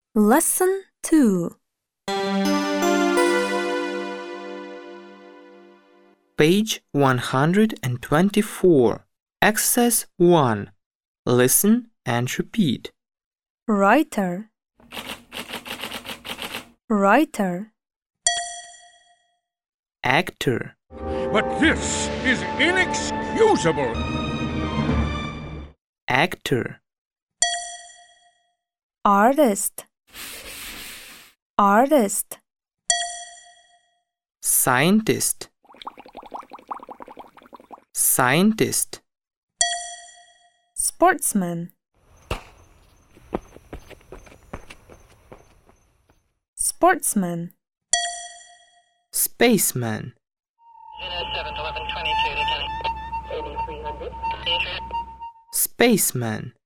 Lesson 2. Page 124. Exercise 1. Listen and repeat. Writer. Writer. Actor. But this is inexcusable. Actor. Artist. Artist. Scientist. Scientist. Sportsman. Sportsman. Spaceman. 07-11-22 to Kelly. 8300. Spaceman.